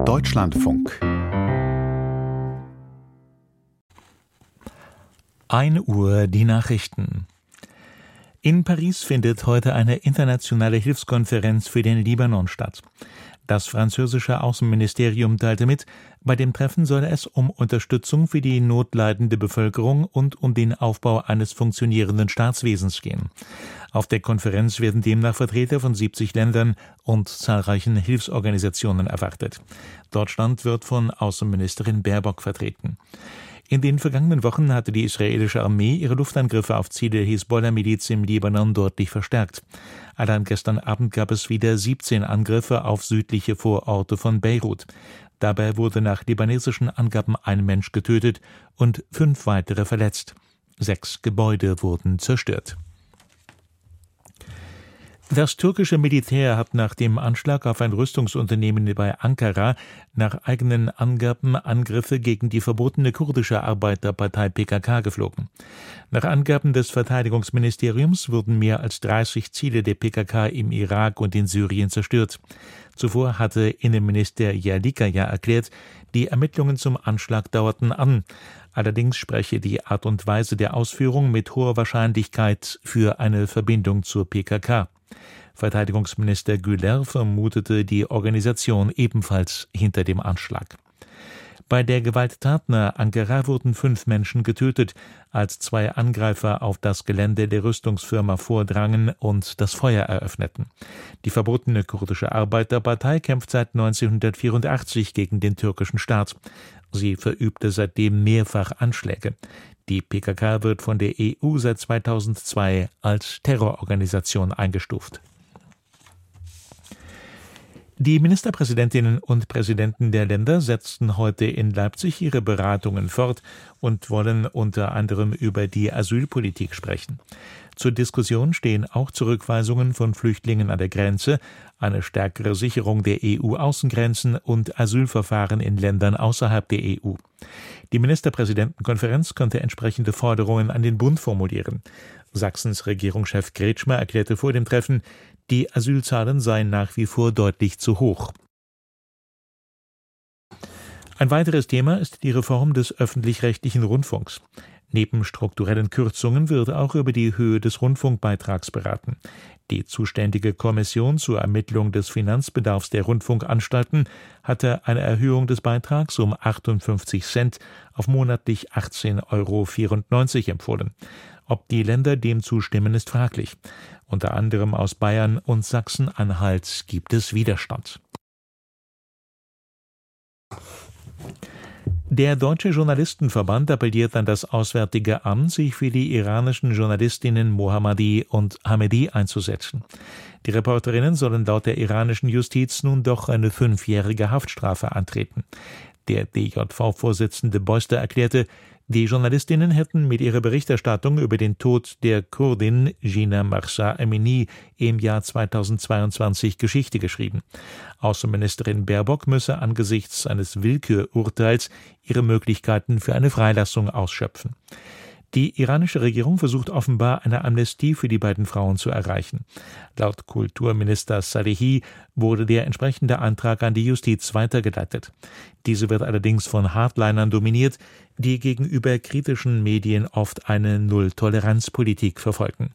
Deutschlandfunk 1 Uhr die Nachrichten. In Paris findet heute eine internationale Hilfskonferenz für den Libanon statt. Das französische Außenministerium teilte mit, bei dem Treffen solle es um Unterstützung für die notleidende Bevölkerung und um den Aufbau eines funktionierenden Staatswesens gehen. Auf der Konferenz werden demnach Vertreter von 70 Ländern und zahlreichen Hilfsorganisationen erwartet. Deutschland wird von Außenministerin Baerbock vertreten. In den vergangenen Wochen hatte die israelische Armee ihre Luftangriffe auf Ziele der Hisbollah-Miliz im Libanon deutlich verstärkt. Allein gestern Abend gab es wieder 17 Angriffe auf südliche Vororte von Beirut. Dabei wurde nach libanesischen Angaben ein Mensch getötet und 5 weitere verletzt. 6 Gebäude wurden zerstört. Das türkische Militär hat nach dem Anschlag auf ein Rüstungsunternehmen bei Ankara nach eigenen Angaben Angriffe gegen die verbotene kurdische Arbeiterpartei PKK geflogen. Nach Angaben des Verteidigungsministeriums wurden mehr als 30 Ziele der PKK im Irak und in Syrien zerstört. Zuvor hatte Innenminister Yalikaya erklärt, die Ermittlungen zum Anschlag dauerten an. Allerdings spreche die Art und Weise der Ausführung mit hoher Wahrscheinlichkeit für eine Verbindung zur PKK. Verteidigungsminister Güler vermutete die Organisation ebenfalls hinter dem Anschlag. Bei der Gewalttat nahe Ankara wurden 5 Menschen getötet, als 2 Angreifer auf das Gelände der Rüstungsfirma vordrangen und das Feuer eröffneten. Die verbotene kurdische Arbeiterpartei kämpft seit 1984 gegen den türkischen Staat. Sie verübte seitdem mehrfach Anschläge. Die PKK wird von der EU seit 2002 als Terrororganisation eingestuft. Die Ministerpräsidentinnen und Präsidenten der Länder setzten heute in Leipzig ihre Beratungen fort und wollen unter anderem über die Asylpolitik sprechen. Zur Diskussion stehen auch Zurückweisungen von Flüchtlingen an der Grenze, eine stärkere Sicherung der EU-Außengrenzen und Asylverfahren in Ländern außerhalb der EU. Die Ministerpräsidentenkonferenz konnte entsprechende Forderungen an den Bund formulieren. Sachsens Regierungschef Kretschmer erklärte vor dem Treffen, die Asylzahlen seien nach wie vor deutlich zu hoch. Ein weiteres Thema ist die Reform des öffentlich-rechtlichen Rundfunks. Neben strukturellen Kürzungen wird auch über die Höhe des Rundfunkbeitrags beraten. Die zuständige Kommission zur Ermittlung des Finanzbedarfs der Rundfunkanstalten hatte eine Erhöhung des Beitrags um 58 Cent auf monatlich 18,94 € empfohlen. Ob die Länder dem zustimmen, ist fraglich. Unter anderem aus Bayern und Sachsen-Anhalt gibt es Widerstand. Der Deutsche Journalistenverband appelliert an das Auswärtige Amt, sich für die iranischen Journalistinnen Mohammadi und Hamedi einzusetzen. Die Reporterinnen sollen laut der iranischen Justiz nun doch eine 5-jährige Haftstrafe antreten. Der DJV-Vorsitzende Beuster erklärte, die Journalistinnen hätten mit ihrer Berichterstattung über den Tod der Kurdin Jina Mahsa Amini im Jahr 2022 Geschichte geschrieben. Außenministerin Baerbock müsse angesichts eines Willkürurteils ihre Möglichkeiten für eine Freilassung ausschöpfen. Die iranische Regierung versucht offenbar, eine Amnestie für die beiden Frauen zu erreichen. Laut Kulturminister Salehi wurde der entsprechende Antrag an die Justiz weitergeleitet. Diese wird allerdings von Hardlinern dominiert, die gegenüber kritischen Medien oft eine Null-Toleranz-Politik verfolgen.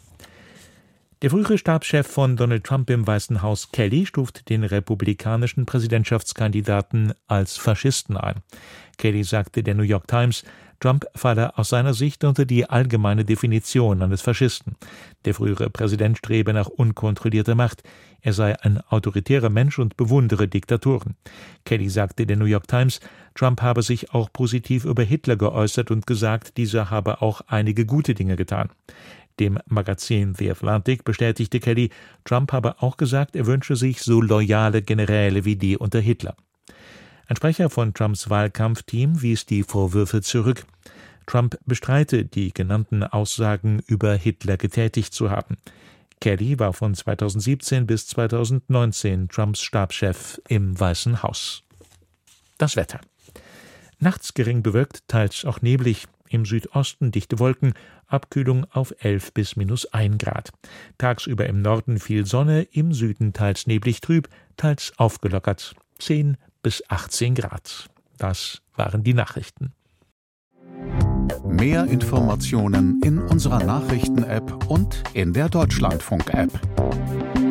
Der frühere Stabschef von Donald Trump im Weißen Haus, Kelly, stuft den republikanischen Präsidentschaftskandidaten als Faschisten ein. Kelly sagte der New York Times, Trump falle aus seiner Sicht unter die allgemeine Definition eines Faschisten. Der frühere Präsident strebe nach unkontrollierter Macht. Er sei ein autoritärer Mensch und bewundere Diktatoren. Kelly sagte der New York Times, Trump habe sich auch positiv über Hitler geäußert und gesagt, dieser habe auch einige gute Dinge getan. Dem Magazin The Atlantic bestätigte Kelly, Trump habe auch gesagt, er wünsche sich so loyale Generäle wie die unter Hitler. Ein Sprecher von Trumps Wahlkampfteam wies die Vorwürfe zurück. Trump bestreite, die genannten Aussagen über Hitler getätigt zu haben. Kelly war von 2017 bis 2019 Trumps Stabschef im Weißen Haus. Das Wetter. Nachts gering bewölkt, teils auch neblig. Im Südosten dichte Wolken, Abkühlung auf 11 bis -1 Grad. Tagsüber im Norden viel Sonne, im Süden teils neblig trüb, teils aufgelockert, 10 bis 18 Grad. Das waren die Nachrichten. Mehr Informationen in unserer Nachrichten-App und in der Deutschlandfunk-App.